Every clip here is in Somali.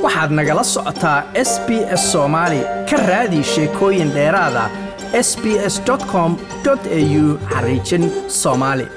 waxaad nagala socotaa SBS Soomaali ka raadi sheekooyin dheeraad ah sbs.com.au/Somali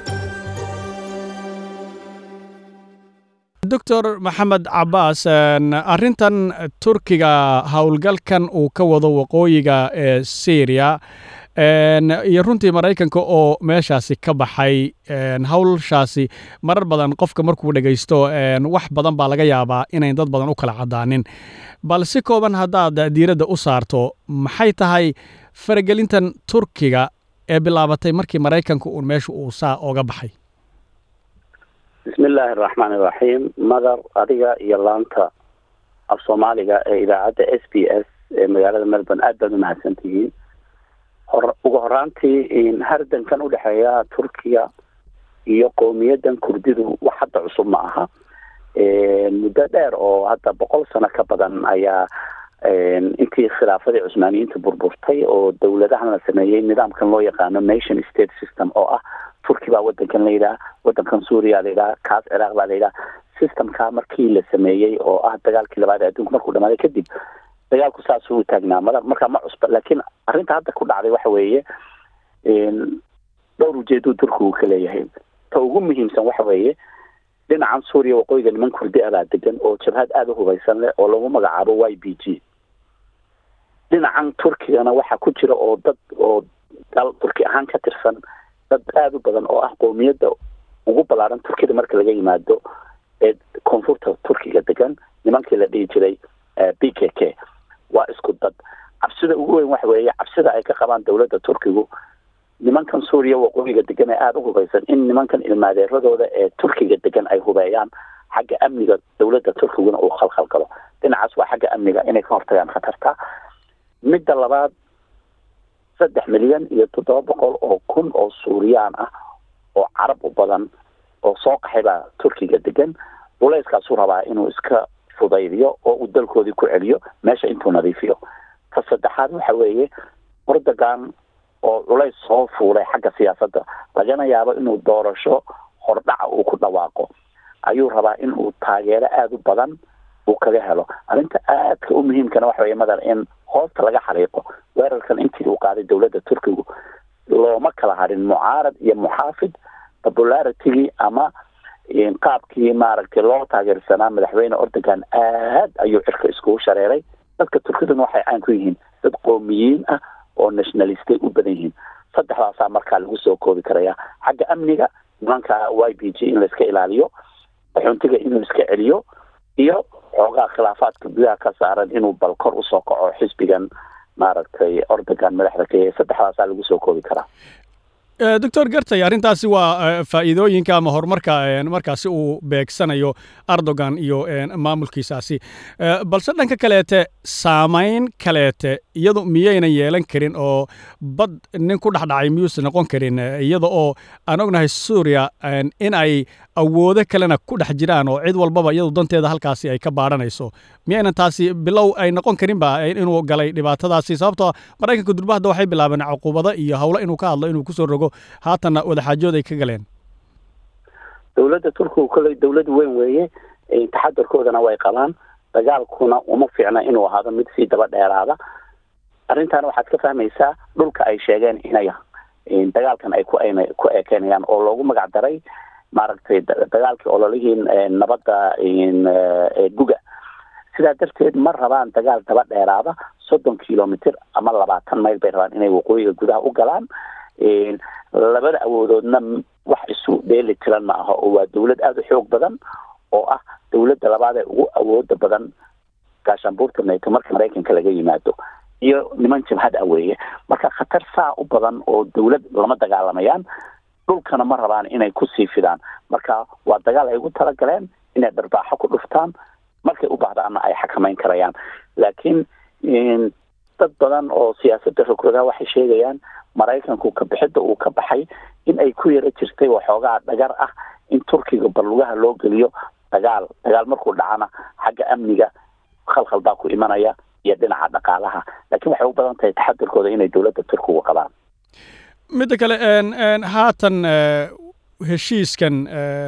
Dr. Maxamed Cabbaas arrintan Turkiga howlgalkan uu ka wado waqooyiga ee Syria iyo runtii Mareykanka oo meeshaasi ka baxay hawlshaasi marar badan qofka markuu dhageysto wax badan baa laga yaabaa inay dad badan u kala cadaanin bal si kooban haddaad diiradda u saarto maxay tahay faragelintan Turkiga ee bilaabatay markii Mareykanka uu meesha uu saa oga baxay bismillaahi raxmaani raxiim madar adiga iyo laanta af Soomaaliga ee idaacadda SBS ee magaalada Melbourne aad baad u mahadsantihiin ugu horaantii hardankan u dhexeeya Turkiga iyo qowmiyadan Kurdidu wax hadda cusub ma aha muddo dheer oo hadda 100 sano ka badan ayaa intii khilaafadii Cusmaaniyiinta burburtay oo dawladahan la sameeyay nidaamkan loo yaqaano nation state system oo ah Turkiga baa wadankan leeyahay wadankan Suuriya leeyahay kaas Iraq baa leeyahay systemka markii la sameeyay oo ah dagaalkii labaad ee adduunka markuu dhamaaday kadib dagaalku saas uu taagnaa marka ma cusub laakiin arrinta hadda ku dhacday waxa weeye dhowr ujeedo Turkigu ka leeyahay ta ugu muhiimsan waxa weeye dhinacan Suuriya waqooyiga niman Kurdi ah degan oo jabhad aad u hubaysan leh oo lagu magacaabo YPG dhinacan Turkigana waxa ku jira oo dad oo dal Turki ahaan ka tirsan dad aad u badan oo ah qowmiyadda ugu balaaran Turkida marka laga yimaado ee koonfurta Turkiga degan nimankii la dhihi jiray PKK waa isku dad cabsida ugu weyn waxa weeye cabsida ay ka qabaan dawladda Turkigu nimankan Suuriya waqooyiga degan ee aad u hubaysan in nimankan ilmaadeeradooda ee Turkiga degan ay hubayaan xagga amniga dawladda Turkiguna uu khalkhal galo dhinacaas waa xagga amniga inay ka hortagaan khatarta midda labaad 3 milyan iyo 700 oo kun oo Suuriyaan ah oo Carab u badan oo soo qaxayba Turkiga degan culayskaas uu rabaa inuu iska fudaydiyo oo uu dalkoodii ku celiyo meesha intuu nadiifiyo ka saddexaad waxa weeye Erdogan oo culays soo fuulay xagga siyaasadda lagana yaabo inuu doorasho hordhaca uu ku dhawaaqo ayuu rabaa inuu taageero aad u badan uu kaga helo arrinta aadka u muhiimkana waxa weeye madar in hoosta laga xariiqo weerarkan intii uu qaaday dawladda Turkigu looma kala harin mucaarad iyo muxaafid popularity ama qaabkii maaragtay loo taageersanaa madaxweyne Erdogan aad ayuu cirka isku shareeray dadka Turkiduna waxay caan ku yihiin dad qowmiyiin ah oo nationalist u badan yihiin saddexdaas markaa lagu soo koobi karaya xagga amniga nimanka YPG in la iska ilaaliyo xuntiga in la iska celiyo iyo xoogaa khilaafaadka gudaha ka saaran inuu balkor u soo kaco xisbigan maaragtay Erdogan madaxda ka yahay saddexdaas lagu soo koobi karaa Dr. Gartay arrintaasi waa faa'iidooyinka ama horumarka markaasi uu beegsanayo Erdogan iyo maamulkiisaasi balse dhanka kaleete saameyn kaleete iyadu miyayna yeelan karin oo bad nin ku dhaxdhacay miyuusan noqon karin iyada oo aan ognahay Suuriya in ay awoodo kalena ku dhex jiraan oo cid walbaba iyadu danteeda halkaasi ay ka baaranayso miyayna taasi bilow ay noqon karin ba inuu galay dhibaatadaasi sababtoo Mareykanka durbahda waxay bilaabeen cuqubada iyo hawlo inuu ka hadlo inuu ku soo rogo haatana wada xaajood ay ka galeen dawladda Turkiga kale dawlad weyn weeye taxadarkoodana way qabaan dagaalkuna uma fiicna inuu ahaado mid si daba dheeraada arrintan waxaad ka fahmaysaa dhulka ay sheegeen inay dagaalkan ay ku eekeynayaan oo loogu magac daray maaragtay dagaalkii ololihiin nabadda guga sidaa darteed ma rabaan dagaal daba dheeraada 30 kilomitir ama 20 mayl bay rabaan inay waqooyiga gudaha u galaan labada awoodoodna wax isu dheeli tiran ma aha oo waa dawlad aad u xoog badan oo ah dawladda labaad ee ugu awooda badan gaashaanbuurta NATO marka Mareykanka laga yimaado iyo niman jabhad ah weeye marka khatar saa u badan oo dawlad lama dagaalamayaan dhulkana ma rabaan inay ku sii fidaan marka waa dagaal ay ugu talagaleen inay darbaaxo ku dhuftaan markay u baahdaana ay xakameyn karayaan laakiin dad badan oo siyaasadda rogroga waxay sheegayaan Mareykanku ka bixida uu ka baxay in ay ku yara jirtay waxoogaa dhagar ah in Turkiga balugaha loo geliyo dagaal markuu dhacana xagga amniga khalkhal baa ku imanaya iyo dhinaca dhaqaalaha laakiin waxay u badan tahay taxadirkooda inay dawladda Turkiga qabaan mid kale haatan heshiiskan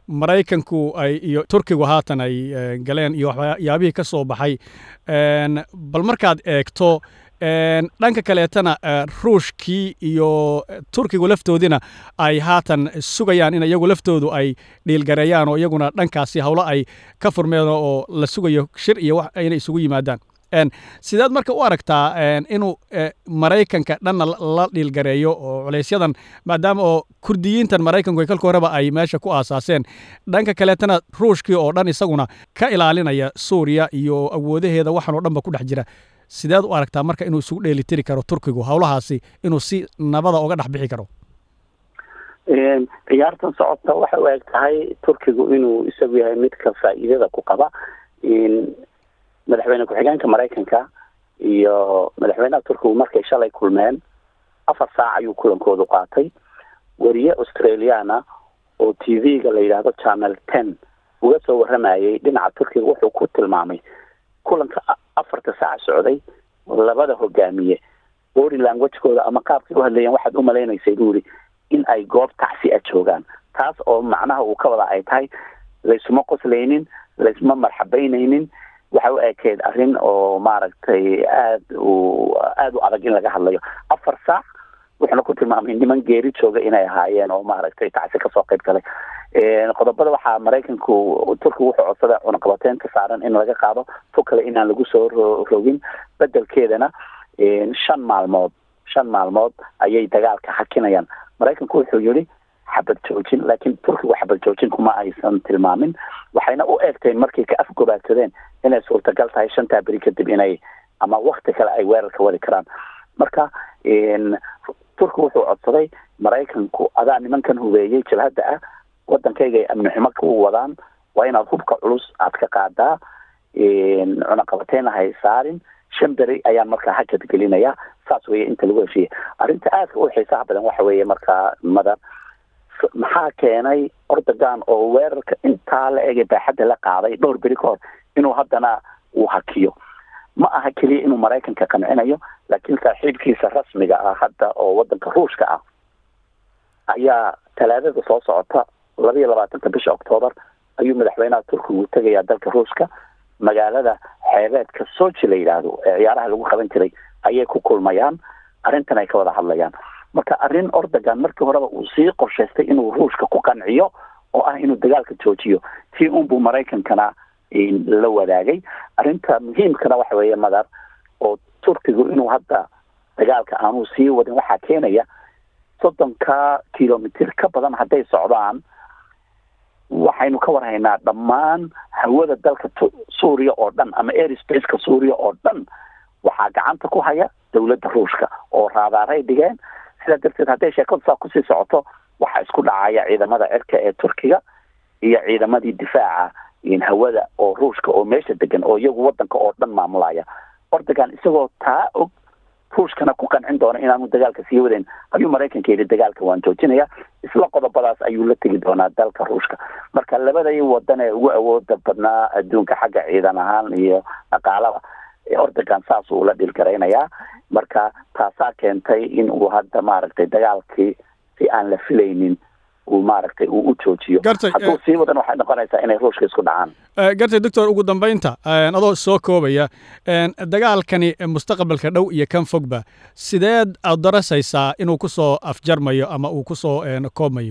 maraykanku iyo turkigu haatan ay galeen iyo waxyaabihii ka soo baxay bal markaad eegto dhanka kaleetana ruushkii iyo turkigu laftoodina ay haatan sugayaan in iyagu laftoodu ay dhiilgareeyaan oo iyaguna dhankaasi howlo ay ka furmeen oo la sugayo shir iyo wax inay isugu yimaadaan sidaad marka u aragtaa inuu maraykanka dhanna la dhiilgareeyo oo culaysyadan maadaama oo kurdiyiintan maraykanku ay kalka horeba ay meesha ku aasaaseen dhanka kaleetana ruushkii oo dhan isaguna ka ilaalinaya suuriya iyo awoodaheeda waxan oo dhanba ku dhex jira sideed u aragtaa marka inuu isugu dheelitiri karo turkigu howlahaasi inuu si nabada uga dhex bixi karo ciyaartan socodta waxay u eg tahay turkigu inuu isagu yahay midka faa'iidada ku qaba madaxweyne ku-xigeenka maraykanka iyo madaxweynaha turkigu markay shalay kulmeen 4 saac ayuu kulankoodu qaatay wariye australiana oo tv-ga la yidhaahdo channel 10 uga soo waramayay dhinaca turkiga wuxuu ku tilmaamay kulanka 4 saac socday labada hogaamiye body language-kooda ama qaabkay u hadlayeen waxaad u malaynaysay buu yidhi in ay goob tacsi a joogaan taas oo macnaha uu ka wada ay tahay laysuma qoslaynin laysuma marxabaynaynin waxa u ekeed arrin oo maaragtay aada u adag in laga hadlayo 4 saac wuxuuna ku tilmaamay niman geeri jooga inay ahaayeen oo maaragtay tacsi kasoo qayb galay qodobada waxaa maraykanku turkigu wuxuu codsaday cunaqabateynta saaran in laga qaado fokale inaan lagu soo rogin bedelkeedana 5 maalmood ayay dagaalka hakinayaan maraykanku wuxuu yidhi xabad joojin laakiin turkigu xabad joojin kuma aysan tilmaamin waxayna u eegtay markay ka afgobaadsadeen inay suurtagal tahay 5 beri kadib inay ama wakti kale ay weerarka wadi karaan marka turkigu wuxuu codsaday maraykanku adaa nimankan hubeeyey jabhadda ah wadankayga ay amni xumo ku wadaan waa inaad hubka culus aad ka qaadaa cunaqabateyn hay saarin 5 beri ayaan markaa hakad gelinaya saas weeye inta lagu heshiiyey arrinta aadka u xiisaha badan waxa weeye markaa madar maxaa keenay Erdogan oo weerarka intaa la eegay baaxadda la qaaday dhowr beri ka hor inuu haddana uu hakiyo ma aha keliya inuu maraykanka qancinayo laakiin saaxiibkiisa rasmiga ah hadda oo wadanka ruushka ah ayaa talaadada soo socota 22 bisha Oktoobar ayuu madaxweynaha turkigu tagayaa dalka ruushka magaalada xeebeedka Sochi la yiraahdo ciyaaraha lagu qaban jiray ayay ku kulmayaan arrintan ay ka wada hadlayaan marka arrin Erdogan markii horeba uu sii qorshaystay inuu ruushka ku qanciyo oo ah inuu dagaalka joojiyo tii buu maraykankana la wadaagay arrinta muhiimkana waxa weeye madar oo turkigu inuu hadda dagaalka aanu sii wadin waxaa keenaya 30 kilomitir ka badan hadday socdaan waxaynu ka warhaynaa dhammaan hawada dalka Suuriya oo dhan ama airspace-ka Suuriya oo dhan waxaa gacanta ku haya dawladda ruushka oo raadaaray dhigeen sida darteed hadday sheekadu saa kusii socoto waxaa isku dhacaya ciidamada cirka ee turkiga iyo ciidamadii difaaca hawada oo ruushka oo meesha degan oo iyagu wadanka oo dhan maamulaya Erdogan isagoo taa og ruushkana ku qancin doona inaanu dagaalka sii wadeen ayuu maraykanka yidhi dagaalka waan joojinaya isla qodobadaas ayuu la tegi doonaa dalka ruushka marka labadii wadan ee ugu awooda badnaa adduunka xagga ciidan ahaan iyo dhaqaalada Erdogan saas uu la dhilgaraynayaa marka taasaa keentay in uu hadda maaragtay dagaalkii si aan la filaynin uu maaragtay uu u joojiyo hadduu sii wadan waxay noqonaysaa inay ruushka isku dhacaan gartay doctor ugu dambeynta adoo soo koobaya dagaalkani mustaqbalka dhow iyo kan fogba sideed aad darasaysaa inuu kusoo afjarmayo ama uu kusoo koobmayo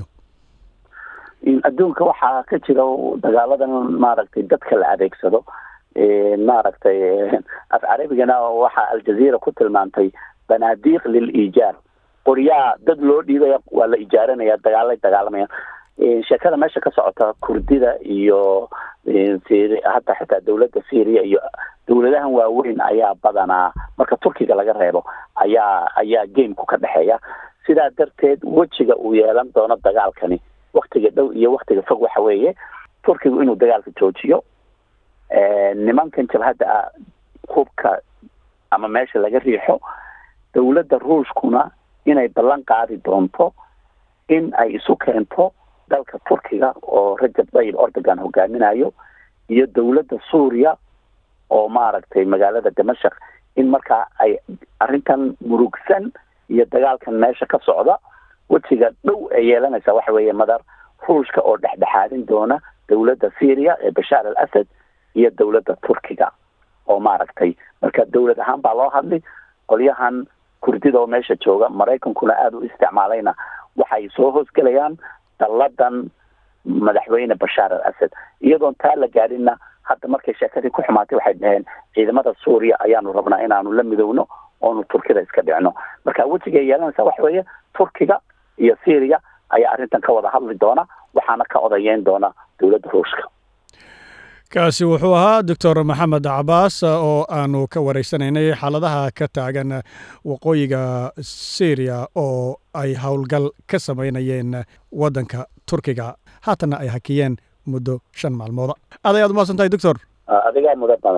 adduunka waxaa ka jira dagaaladan maaragtay dadka la adeegsado maaragtay af carabigana waxaa aljazeera ku tilmaantay banaadiiq liliijaar qoryaa dad loo dhiibaya waa la ijaaranaya dagaalamaya sheekada meesha ka socota kurdida iyo hadda xitaa dawladda Syria iyo dawladahan waaweyn ayaa badanaa marka turkiga laga reebo ayaa gameku ka dhaxeeya sidaa darteed wejiga uu yeelan doono dagaalkani waqtiga dhow iyo waqtiga fog waxa weeye turkigu inuu dagaalka joojiyo nimankan jabhadda hubka ama meesha laga riixo dawladda ruushkuna inay ballan qaadi doonto in ay isu keento dalka turkiga oo Rajab Tayyip Erdogan hogaaminayo iyo dawladda Suuriya oo maaragtay magaalada Damashq in markaa ay arrintan murugsan iyo dagaalkan meesha ka socda wejiga dhow ay yeelanaysa waxa weeye madar ruushka oo dhexdhexaadin doona dowladda syria ee bashaar al asad iyo dowladda turkiga oo maaragtay marka dowlad ahaan baa loo hadli qolyahan kurdida oo meesha jooga maraykankuna aada u isticmaalayna waxay soo hoosgelayaan dalladan madaxweyne bashaar al asad iyadoon taa la gaadhinna hadda markay sheekadii ku xumaatay waxay dhaheen ciidamada suuriya ayaanu rabnaa inaanu la midowno oonu turkida iska dhicno marka wejigay yeelanaysaa waxa weeye turkiga iyo syria ayaa arrintan ka wada hadli doona waxaana ka odayeyn doona dowladda ruushka kaasi wuxuu ahaa doctor maxamed cabaas oo aanu ka wareysanaynay xaaladaha ka taagan waqooyiga syria oo ay howlgal ka samaynayeen waddanka turkiga haatanna ay hakiyeen muddo 5 maalmooda aad ayaad umahadsantahay doctor adigaa mudan badan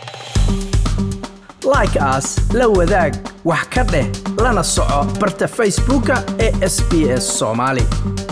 like as la wadaag wax ka dheh lana soco barta facebooka ee SBS Somali